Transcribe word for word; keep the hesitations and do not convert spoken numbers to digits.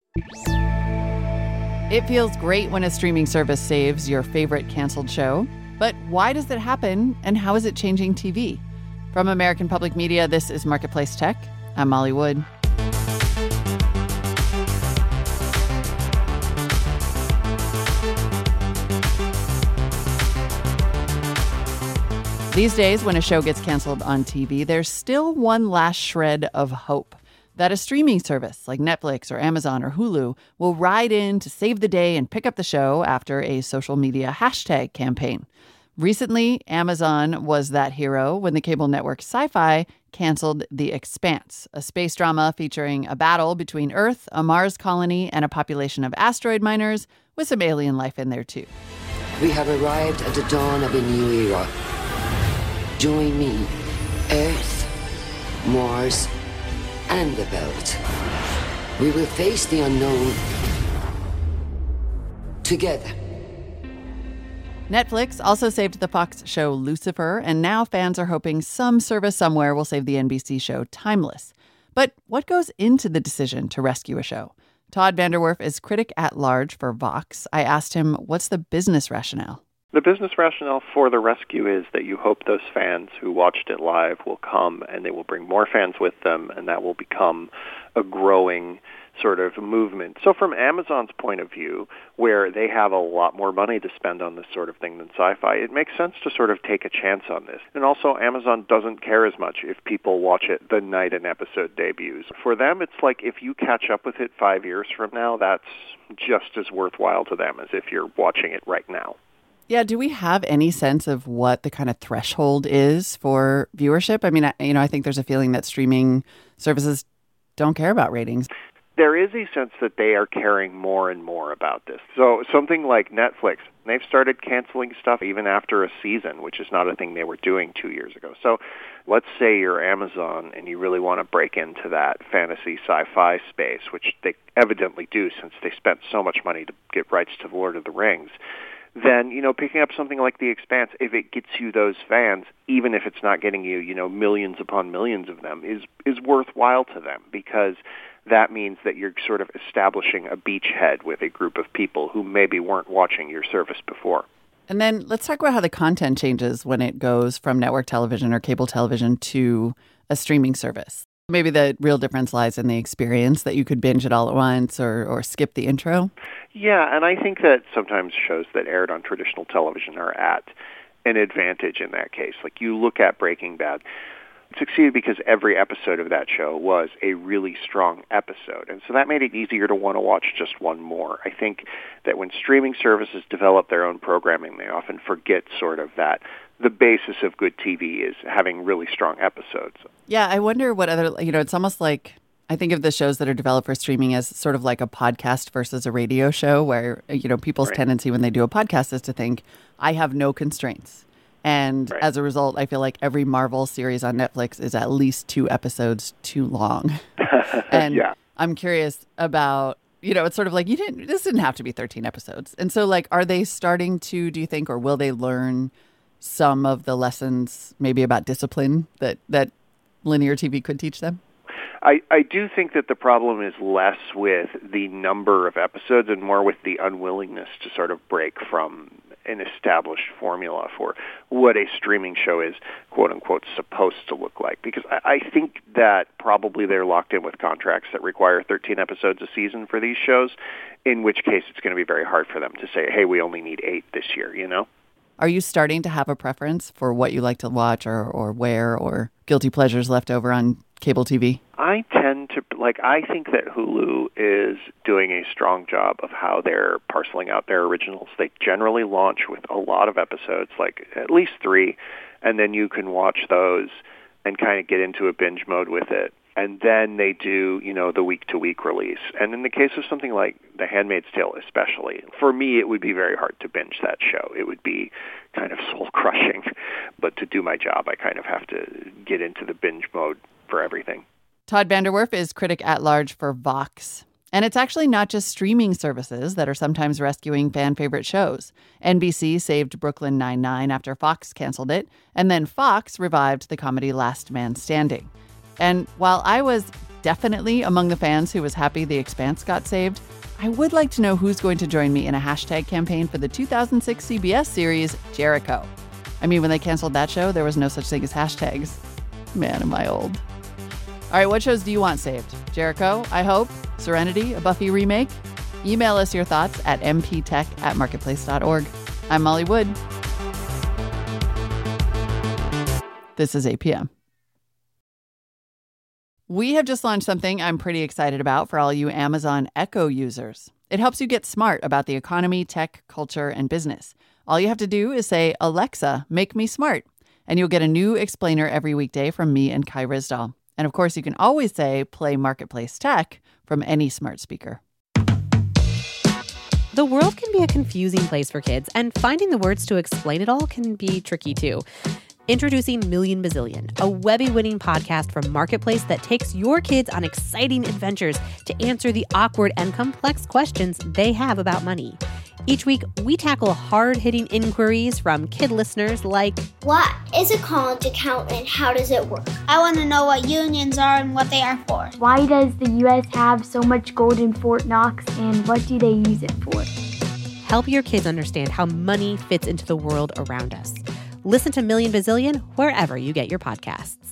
It feels great when a streaming service saves your favorite canceled show. But why does it happen, and how is it changing T V? From American Public Media, this is Marketplace Tech. I'm Molly Wood. These days, when a show gets canceled on T V, there's still one last shred of hope that a streaming service like Netflix or Amazon or Hulu will ride in to save the day and pick up the show after a social media hashtag campaign. Recently, Amazon was that hero when the cable network Sci-Fi canceled The Expanse, a space drama featuring a battle between Earth, a Mars colony, and a population of asteroid miners with some alien life in there too. We have arrived at the dawn of a new era. Join me, Earth, Mars, and the Belt. We will face the unknown together. Netflix also saved the Fox show Lucifer, and now fans are hoping some service somewhere will save the N B C show Timeless. But what goes into the decision to rescue a show? Todd VanDerWerff is critic at large for Vox. I asked him, what's the business rationale? The business rationale for the rescue is that you hope those fans who watched it live will come and they will bring more fans with them, and that will become a growing sort of movement. So from Amazon's point of view, where they have a lot more money to spend on this sort of thing than Sci-Fi, it makes sense to sort of take a chance on this. And also, Amazon doesn't care as much if people watch it the night an episode debuts. For them, it's like if you catch up with it five years from now, that's just as worthwhile to them as if you're watching it right now. Yeah, do we have any sense of what the kind of threshold is for viewership? I mean, I, you know, I think there's a feeling that streaming services don't care about ratings. There is a sense that they are caring more and more about this. So something like Netflix, they've started canceling stuff even after a season, which is not a thing they were doing two years ago. So let's say you're Amazon and you really want to break into that fantasy sci-fi space, which they evidently do since they spent so much money to get rights to The Lord of the Rings. Then, you know, picking up something like The Expanse, if it gets you those fans, even if it's not getting you, you know, millions upon millions of them, is is worthwhile to them, because that means that you're sort of establishing a beachhead with a group of people who maybe weren't watching your service before. And then let's talk about how the content changes when it goes from network television or cable television to a streaming service. Maybe the real difference lies in the experience, that you could binge it all at once or, or skip the intro. Yeah, and I think that sometimes shows that aired on traditional television are at an advantage in that case. Like you look at Breaking Bad, it succeeded because every episode of that show was a really strong episode. And so that made it easier to want to watch just one more. I think that when streaming services develop their own programming, they often forget sort of that the basis of good T V is having really strong episodes. Yeah, I wonder what other, you know, it's almost like, I think of the shows that are developed for streaming as sort of like a podcast versus a radio show, where, you know, people's Right. tendency when they do a podcast is to think, I have no constraints. And Right. as a result, I feel like every Marvel series on Netflix is at least two episodes too long. And yeah. I'm curious about, you know, it's sort of like, you didn't, this didn't have to be thirteen episodes. And so, like, are they starting to, do you think, or will they learn some of the lessons maybe about discipline that, that linear T V could teach them? I, I do think that the problem is less with the number of episodes and more with the unwillingness to sort of break from an established formula for what a streaming show is, quote unquote, supposed to look like. Because I, I think that probably they're locked in with contracts that require thirteen episodes a season for these shows, in which case it's going to be very hard for them to say, hey, we only need eight this year, you know? Are you starting to have a preference for what you like to watch or, or where, or guilty pleasures left over on cable T V? I tend to, like, I think that Hulu is doing a strong job of how they're parceling out their originals. They generally launch with a lot of episodes, like at least three, and then you can watch those and kind of get into a binge mode with it. And then they do, you know, the week-to-week release. And in the case of something like The Handmaid's Tale especially, for me it would be very hard to binge that show. It would be kind of soul-crushing. But to do my job, I kind of have to get into the binge mode for everything. Todd VanDerWerff is critic at large for Vox. And it's actually not just streaming services that are sometimes rescuing fan-favorite shows. N B C saved Brooklyn Nine-Nine after Fox canceled it, and then Fox revived the comedy Last Man Standing. And while I was definitely among the fans who was happy The Expanse got saved, I would like to know who's going to join me in a hashtag campaign for the two thousand six C B S series Jericho. I mean, when they canceled that show, there was no such thing as hashtags. Man, am I old. All right, what shows do you want saved? Jericho, I hope. Serenity, a Buffy remake? Email us your thoughts at m p tech at marketplace dot org. I'm Molly Wood. This is A P M. We have just launched something I'm pretty excited about for all you Amazon Echo users. It helps you get smart about the economy, tech, culture, and business. All you have to do is say, Alexa, make me smart. And you'll get a new explainer every weekday from me and Kai Risdall. And of course, you can always say, play Marketplace Tech from any smart speaker. The world can be a confusing place for kids, and finding the words to explain it all can be tricky too. Introducing Million Bazillion, a Webby-winning podcast from Marketplace that takes your kids on exciting adventures to answer the awkward and complex questions they have about money. Each week, we tackle hard-hitting inquiries from kid listeners like, what is a college account and how does it work? I want to know what unions are and what they are for. Why does the U S have so much gold in Fort Knox and what do they use it for? Help your kids understand how money fits into the world around us. Listen to Million Bazillion wherever you get your podcasts.